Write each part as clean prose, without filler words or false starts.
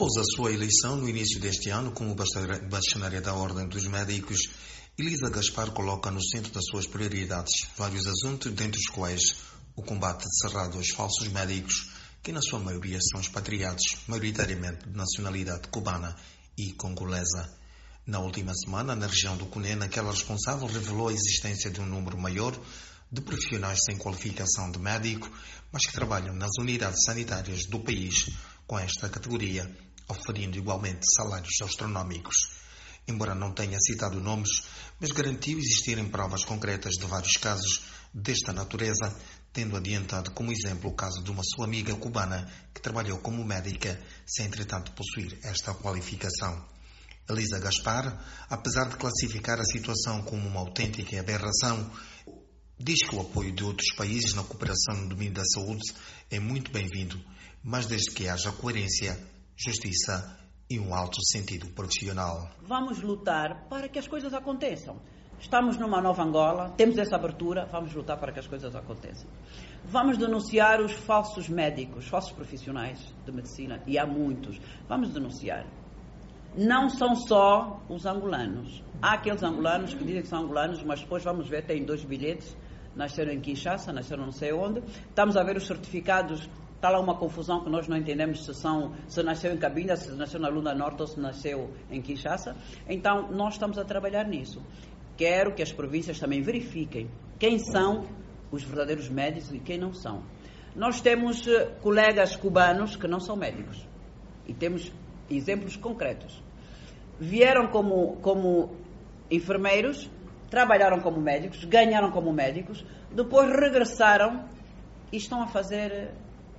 Após a sua eleição no início deste ano como bastonária da Ordem dos Médicos, Elisa Gaspar coloca no centro das suas prioridades vários assuntos, dentre os quais o combate cerrado aos falsos médicos, que na sua maioria são expatriados, maioritariamente de nacionalidade cubana e congolesa. Na última semana, na região do Cunene, aquela responsável revelou a existência de um número maior de profissionais sem qualificação de médico, mas que trabalham nas unidades sanitárias do país com esta categoria, oferindo igualmente salários astronómicos. Embora não tenha citado nomes, mas garantiu existirem provas concretas de vários casos desta natureza, tendo adiantado como exemplo o caso de uma sua amiga cubana que trabalhou como médica sem, entretanto, possuir esta qualificação. Elisa Gaspar, apesar de classificar a situação como uma autêntica aberração, diz que o apoio de outros países na cooperação no domínio da saúde é muito bem-vindo, mas desde que haja coerência, justiça e um alto sentido profissional. Vamos lutar para que as coisas aconteçam. Estamos numa nova Angola, temos essa abertura, vamos lutar para que as coisas aconteçam. Vamos denunciar os falsos médicos, falsos profissionais de medicina, e há muitos. Vamos denunciar. Não são só os angolanos. Há aqueles angolanos que dizem que são angolanos, mas depois vamos ver, têm 2 bilhetes, nasceram em Kinshasa, nasceram não sei onde. Estamos a ver os certificados. Está lá uma confusão que nós não entendemos se nasceu em Cabinda, se nasceu na Lunda Norte ou se nasceu em Kinshasa. Então, nós estamos a trabalhar nisso. Quero que as províncias também verifiquem quem são os verdadeiros médicos e quem não são. Nós temos colegas cubanos que não são médicos. E temos exemplos concretos. Vieram como enfermeiros, trabalharam como médicos, ganharam como médicos, depois regressaram e estão a fazer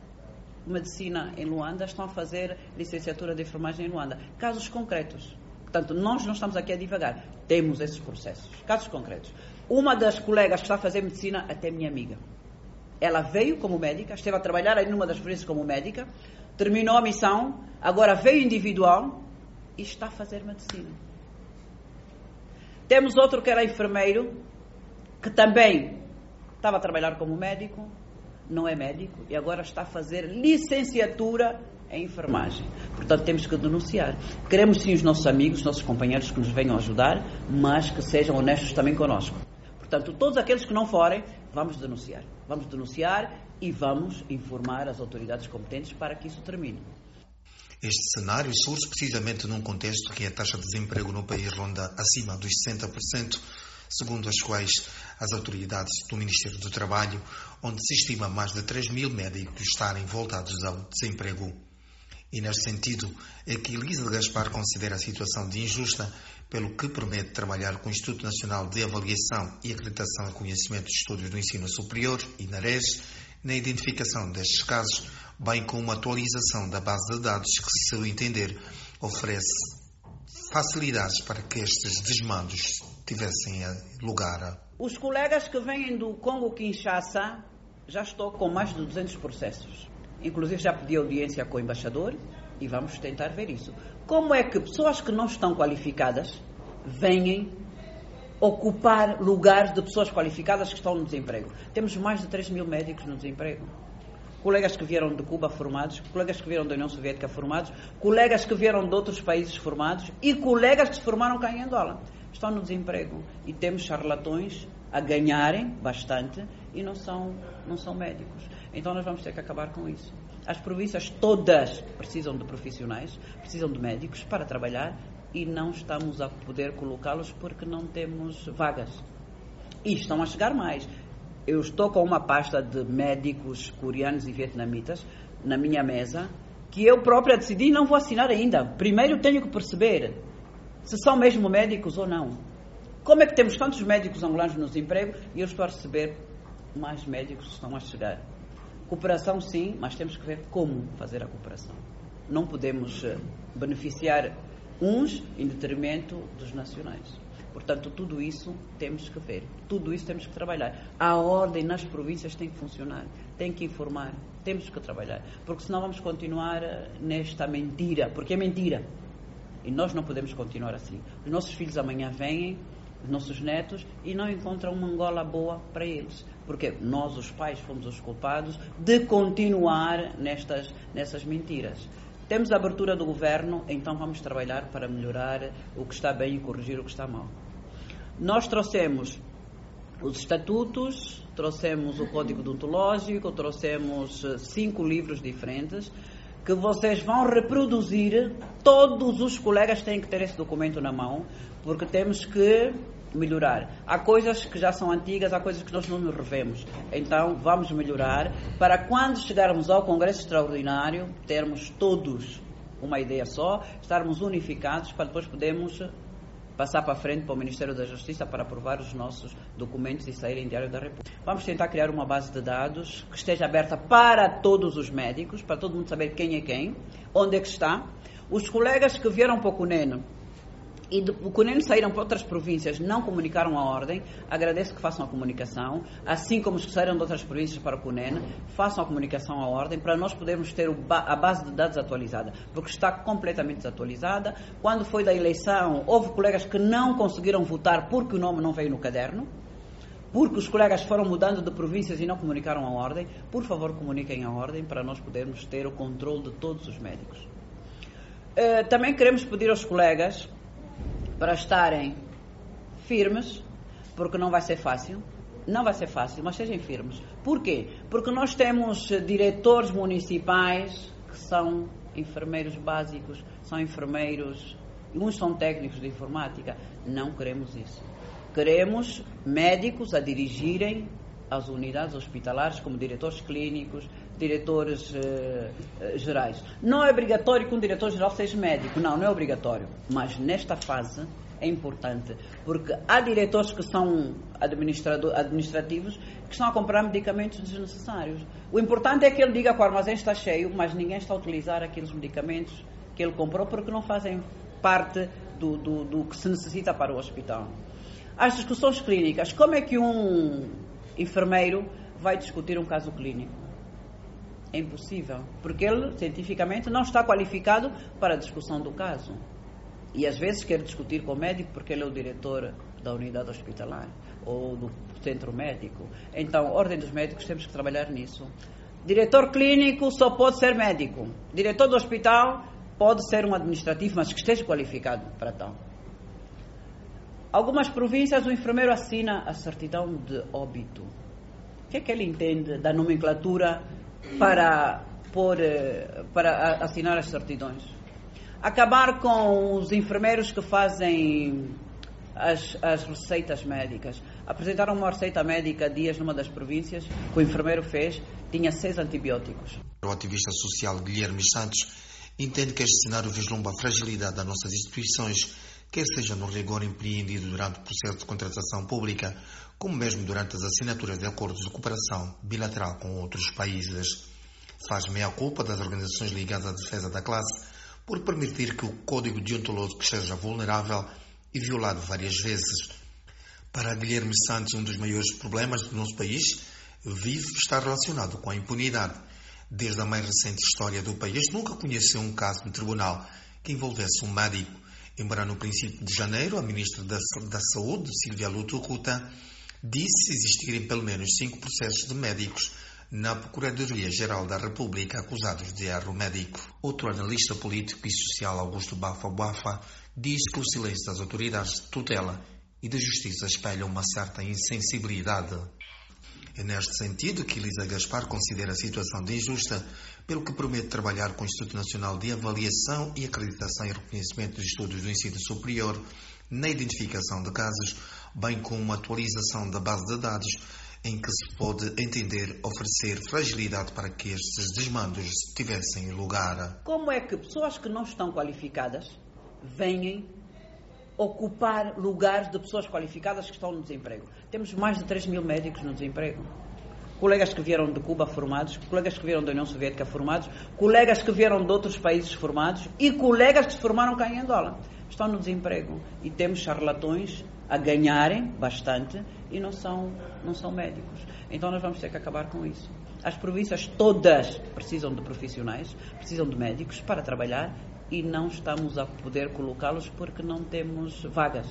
medicina em Luanda, estão a fazer licenciatura de enfermagem em Luanda. Casos concretos. Portanto, nós não estamos aqui a divagar. Temos esses processos. Casos concretos. Uma das colegas que está a fazer medicina, até minha amiga. Ela veio como médica, esteve a trabalhar aí numa das províncias como médica, terminou a missão, agora veio individual e está a fazer medicina. Temos outro que era enfermeiro, que também estava a trabalhar como médico, não é médico, e agora está a fazer licenciatura em enfermagem. Portanto, temos que denunciar. Queremos sim os nossos amigos, os nossos companheiros que nos venham ajudar, mas que sejam honestos também connosco. Portanto, todos aqueles que não forem, vamos denunciar. Vamos denunciar e vamos informar as autoridades competentes para que isso termine. Este cenário surge precisamente num contexto que a taxa de desemprego no país ronda acima dos 60%, segundo as quais as autoridades do Ministério do Trabalho, onde se estima mais de 3.000 médicos estarem voltados ao desemprego. E neste sentido é que Elisa Gaspar considera a situação de injusta, pelo que promete trabalhar com o Instituto Nacional de Avaliação e Acreditação e Conhecimento de Estudos do Ensino Superior, INARES, na identificação destes casos, bem como uma atualização da base de dados que, se seu entender, oferece facilidades para que estes desmandos tivessem lugar. Os colegas que vêm do Congo-Kinshasa, já estou com mais de 200 processos. Inclusive já pedi audiência com o embaixador e vamos tentar ver isso. Como é que pessoas que não estão qualificadas vêm ocupar lugares de pessoas qualificadas que estão no desemprego? Temos mais de 3.000 médicos no desemprego. Colegas que vieram de Cuba formados, colegas que vieram da União Soviética formados, colegas que vieram de outros países formados e colegas que se formaram cá em Angola. Estão no desemprego. E temos charlatões a ganharem bastante e não são médicos. Então nós vamos ter que acabar com isso. As províncias todas precisam de profissionais, precisam de médicos para trabalhar e não estamos a poder colocá-los porque não temos vagas. E estão a chegar mais. Eu estou com uma pasta de médicos coreanos e vietnamitas na minha mesa que eu própria decidi não vou assinar ainda. Primeiro tenho que perceber se são mesmo médicos ou não. Como é que temos tantos médicos angolanos no desemprego e eu estou a receber mais médicos que estão a chegar? Cooperação sim, mas temos que ver como fazer a cooperação. Não podemos beneficiar uns em detrimento dos nacionais. Portanto, tudo isso temos que ver, tudo isso temos que trabalhar. A ordem nas províncias tem que funcionar, tem que informar, temos que trabalhar, porque senão vamos continuar nesta mentira, porque é mentira. E nós não podemos continuar assim. Os nossos filhos amanhã vêm, os nossos netos, e não encontram uma Angola boa para eles. Porque nós, os pais, fomos os culpados de continuar nessas mentiras. Temos a abertura do governo, então vamos trabalhar para melhorar o que está bem e corrigir o que está mal. Nós trouxemos os estatutos, trouxemos o código deontológico, trouxemos 5 livros diferentes que vocês vão reproduzir. Todos os colegas têm que ter esse documento na mão, porque temos que melhorar. Há coisas que já são antigas, há coisas que nós não nos revemos. Então vamos melhorar para quando chegarmos ao Congresso Extraordinário termos todos uma ideia só, estarmos unificados para depois podermos passar para frente para o Ministério da Justiça para aprovar os nossos documentos e saírem em Diário da República. Vamos tentar criar uma base de dados que esteja aberta para todos os médicos, para todo mundo saber quem é quem, onde é que está. Os colegas que vieram para o CUNEN e do CUNEN saíram para outras províncias, não comunicaram a ordem, agradeço que façam a comunicação, assim como os que saíram de outras províncias para o CUNEN, façam a comunicação à ordem, para nós podermos ter a base de dados atualizada, porque está completamente desatualizada. Quando foi da eleição, houve colegas que não conseguiram votar porque o nome não veio no caderno, porque os colegas foram mudando de províncias e não comunicaram a ordem. Por favor, comuniquem a ordem para nós podermos ter o controle de todos os médicos. Também queremos pedir aos colegas para estarem firmes, porque não vai ser fácil, mas sejam firmes. Porquê? Porque nós temos diretores municipais que são enfermeiros básicos, são enfermeiros, uns são técnicos de informática. Não queremos isso. Queremos médicos a dirigirem as unidades hospitalares como diretores clínicos, diretores gerais. Não é obrigatório que um diretor-geral seja médico, não é obrigatório. Mas nesta fase é importante, porque há diretores que são administrativos que estão a comprar medicamentos desnecessários. O importante é que ele diga que o armazém está cheio, mas ninguém está a utilizar aqueles medicamentos que ele comprou porque não fazem parte do que se necessita para o hospital. As discussões clínicas. Como é que um enfermeiro vai discutir um caso clínico? É impossível, porque ele, cientificamente, não está qualificado para a discussão do caso. E às vezes quer discutir com o médico porque ele é o diretor da unidade hospitalar ou do centro médico. Então, ordem dos médicos, temos que trabalhar nisso. Diretor clínico só pode ser médico. Diretor do hospital pode ser um administrativo, mas que esteja qualificado para tal. Algumas províncias o enfermeiro assina a certidão de óbito. O que é que ele entende da nomenclatura para assinar as certidões? Acabar com os enfermeiros que fazem as receitas médicas. Apresentaram uma receita médica há dias numa das províncias que o enfermeiro fez, tinha 6 antibióticos. O ativista social Guilherme Santos entende que este cenário vislumbra a fragilidade das nossas instituições, quer seja no rigor empreendido durante o processo de contratação pública, como mesmo durante as assinaturas de acordos de cooperação bilateral com outros países. Faz meia-culpa das organizações ligadas à defesa da classe por permitir que o código deontológico seja vulnerável e violado várias vezes. Para Guilherme Santos, um dos maiores problemas do nosso país está relacionado com a impunidade. Desde a mais recente história do país, nunca conheceu um caso de tribunal que envolvesse um médico. Embora no princípio de janeiro, a ministra da Saúde, Silvia Luto Ruta, disse existirem pelo menos 5 processos de médicos na Procuradoria-Geral da República acusados de erro médico. Outro analista político e social, Augusto Bafa, diz que o silêncio das autoridades de tutela e da justiça espelha uma certa insensibilidade. É neste sentido que Elisa Gaspar considera a situação de injusta, pelo que promete trabalhar com o Instituto Nacional de Avaliação e Acreditação e Reconhecimento de Estudos do Ensino Superior na identificação de casos, bem como uma atualização da base de dados em que se pode entender oferecer fragilidade para que estes desmandos tivessem lugar. Como é que pessoas que não estão qualificadas vêm ocupar lugares de pessoas qualificadas que estão no desemprego? Temos mais de 3 mil médicos no desemprego. Colegas que vieram de Cuba formados, colegas que vieram da União Soviética formados, colegas que vieram de outros países formados e colegas que se formaram cá em Angola. Estão no desemprego. E temos charlatões a ganharem bastante e não são médicos. Então nós vamos ter que acabar com isso. As províncias todas precisam de profissionais, precisam de médicos para trabalhar e não estamos a poder colocá-los porque não temos vagas.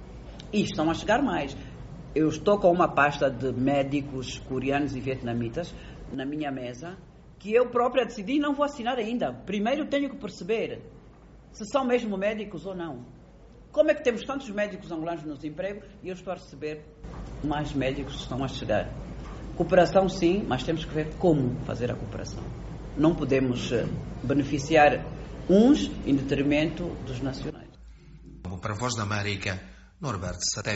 E estão a chegar mais. Eu estou com uma pasta de médicos coreanos e vietnamitas na minha mesa que eu própria decidi não vou assinar ainda. Primeiro tenho que perceber se são mesmo médicos ou não. Como é que temos tantos médicos angolanos nos empregos e eu estou a receber mais médicos que estão a chegar? Cooperação sim, mas temos que ver como fazer a cooperação. Não podemos beneficiar uns em detrimento dos nacionais. Para a Voz da América, Norberto Saté.